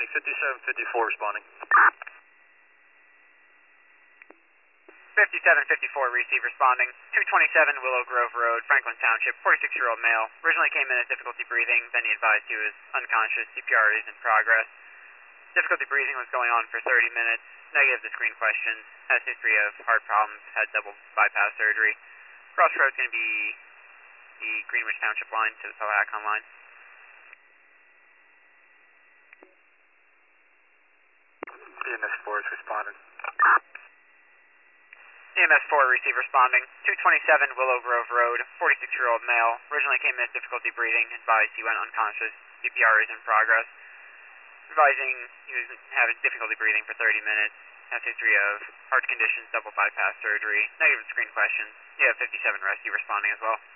County, 5754 responding. 5754, receive responding. 227 Willow Grove Road, Franklin Township, 46-year-old male. Originally came in as difficulty breathing, then he advised he was unconscious. CPR is in progress. Difficulty breathing was going on for 30 minutes. Negative to screen questions. Has history of heart problems. Had double bypass surgery. Crossroads going to be the Greenwich Township line to the Pelican line. EMS 4 is responding. EMS 4, receive responding. 227 Willow Grove Road, 46-year-old male. Originally came in as difficulty breathing. Advised he went unconscious. CPR is in progress. Advising he was having difficulty breathing for 30 minutes. Has history of heart conditions, double bypass surgery. Negative screen questions. You have 57 rescue responding as well.